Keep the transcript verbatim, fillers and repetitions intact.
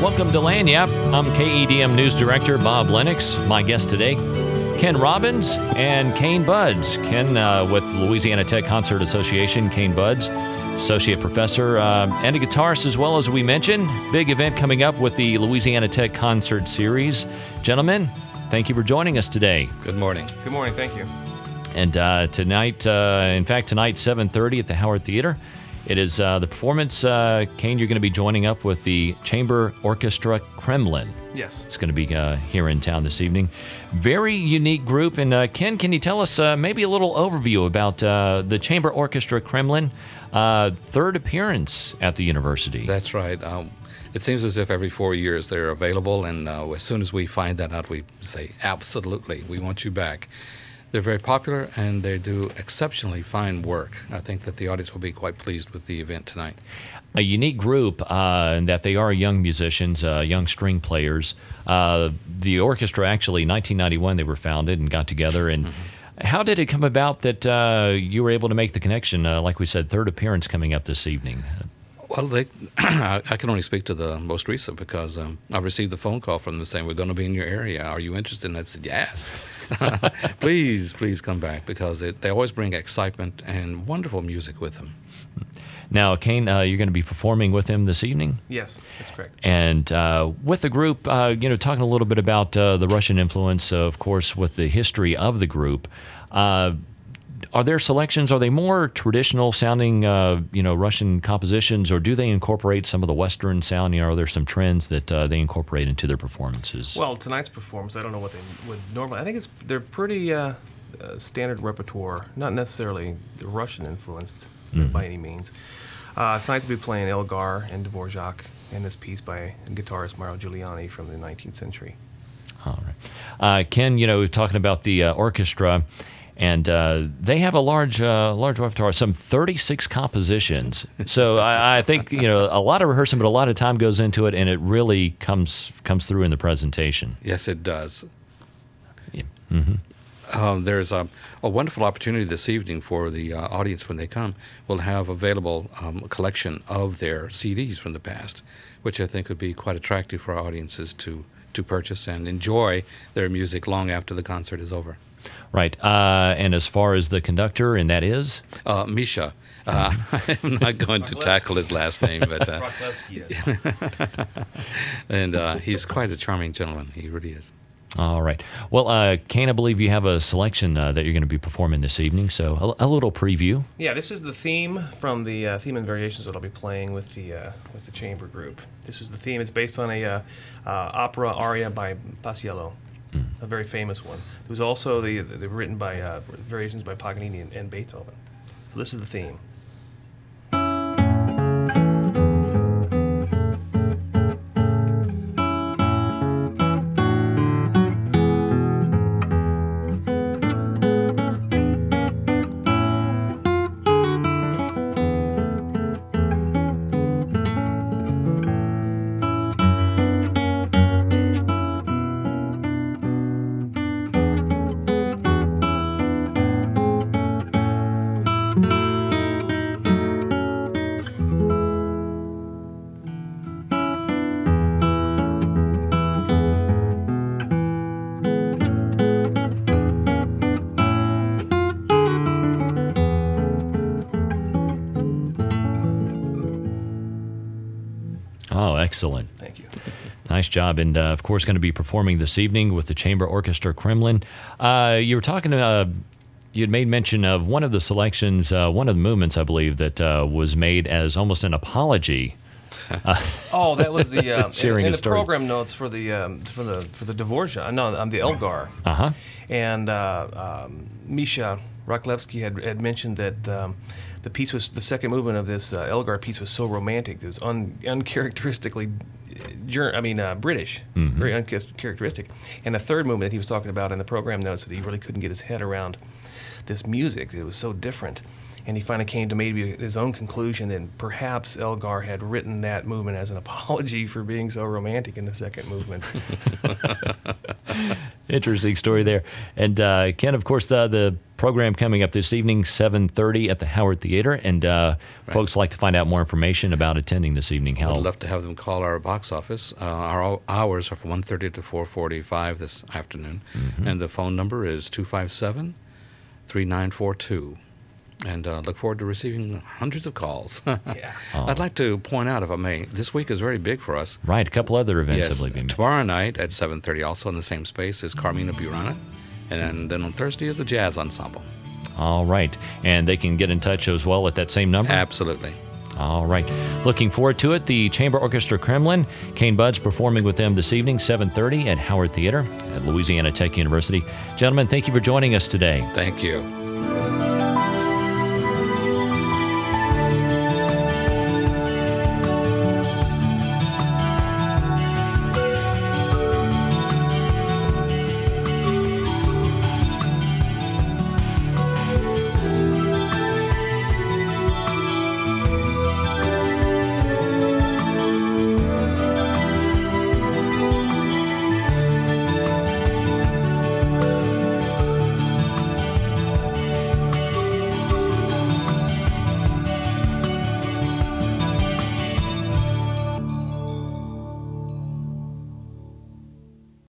Welcome to Lagniappe. I'm K E D M News Director Bob Lennox. My guest today, Ken Robbins and Kane Buds. Ken uh, with Louisiana Tech Concert Association, Kane Buds, Associate Professor uh, and a guitarist as well, as we mentioned. Big event coming up with the Louisiana Tech Concert Series. Gentlemen, thank you for joining us today. Good morning. Good morning, thank you. And uh, tonight, uh, in fact, tonight, seven thirty at the Howard Theater, it is uh, the performance. Uh, Kane, you're going to be joining up with the Chamber Orchestra Kremlin. Yes. It's going to be uh, here in town this evening. Very unique group. And uh, Ken, can you tell us uh, maybe a little overview about uh, the Chamber Orchestra Kremlin, uh, third appearance at the university? That's right. Um, it seems as if every four years they're available, and uh, as soon as we find that out, we say, absolutely, we want you back. They're very popular, and they do exceptionally fine work. I think that the audience will be quite pleased with the event tonight. A unique group uh, in that they are young musicians, uh, young string players. Uh, the orchestra, actually, in nineteen ninety-one, they were founded and got together. And mm-hmm. How did it come about that uh, you were able to make the connection? Uh, like we said, third appearance coming up this evening. Well, they, I can only speak to the most recent because um, I received a phone call from them saying, we're going to be in your area. Are you interested? And I said, yes. please, please come back, because it, they always bring excitement and wonderful music with them. Now, Kane, uh, you're going to be performing with them this evening? Yes, that's correct. And uh, with the group, uh, you know, talking a little bit about uh, the Russian influence, uh, of course, with the history of the group. Uh, Are their selections, are they more traditional sounding, uh, you know, Russian compositions, or do they incorporate some of the Western sound? You know, are there some trends that uh, they incorporate into their performances? Well, tonight's performance, I don't know what they would normally, I think it's they're pretty uh, uh, standard repertoire, not necessarily Russian influenced mm-hmm. by any means. Uh, tonight to be playing Elgar and Dvorak, and this piece by guitarist Mario Giuliani from the nineteenth century. All right. Uh, Ken, you know, talking about the uh, orchestra, and uh, they have a large, uh, large repertoire, some thirty-six compositions. So I, I think, you know, a lot of rehearsing, but a lot of time goes into it, and it really comes comes through in the presentation. Yes, it does. Yeah. Mm-hmm. Um, there's a, a wonderful opportunity this evening for the uh, audience when they come. We'll have available um, a collection of their C Ds from the past, which I think would be quite attractive for our audiences to, to purchase and enjoy their music long after the concert is over. Right. Uh, and as far as the conductor, and that is? Uh, Misha. Uh, I'm not going to tackle his last name, but uh, and uh, he's quite a charming gentleman. He really is. All right. Well, uh, Kane, I believe you have a selection uh, that you're going to be performing this evening, so a, a little preview. Yeah, this is the theme from the uh, theme and variations that I'll be playing with the uh, with the chamber group. This is the theme. It's based on a uh, uh, opera aria by Paisiello. Mm. A very famous one. It was also the, the, the written by uh, variations by Paganini and, and Beethoven. So this is the theme. Oh, excellent. Thank you. Nice job. And, uh, of course, going to be performing this evening with the Chamber Orchestra Kremlin. Uh, you were talking, uh, you had made mention of one of the selections, uh, one of the movements, I believe, that uh, was made as almost an apology. Uh, oh, that was the uh, sharing in, in a the story. program notes for the um, for the for the Dvorak. No, I'm the Elgar. Uh-huh. And uh, um, Misha Raklevsky had, had mentioned that um, the piece was the second movement of this uh, Elgar piece was so romantic. It was un, uncharacteristically, I mean, uh, British, mm-hmm. very uncharacteristic. And the third movement that he was talking about in the program notes that he really couldn't get his head around this music. It was so different. And he finally came to maybe his own conclusion that perhaps Elgar had written that movement as an apology for being so romantic in the second movement. Interesting story there. And uh, Ken, of course, the, the program coming up this evening, seven thirty at the Howard Theater. And uh, right. folks like to find out more information about attending this evening. How? I'd love to have them call our box office. Uh, our hours are from one thirty to four forty-five this afternoon. Mm-hmm. And the phone number is two five seven, three nine four two. And uh, look forward to receiving hundreds of calls. yeah. oh. I'd like to point out, if I may, this week is very big for us. Right, a couple other events, yes. I believe. Tomorrow night at seven thirty, also in the same space, is Carmina Burana. And then on Thursday is the Jazz Ensemble. All right. And they can get in touch as well at that same number? Absolutely. All right. Looking forward to it. The Chamber Orchestra Kremlin, Kane Budds performing with them this evening, seven thirty at Howard Theater at Louisiana Tech University. Gentlemen, thank you for joining us today. Thank you.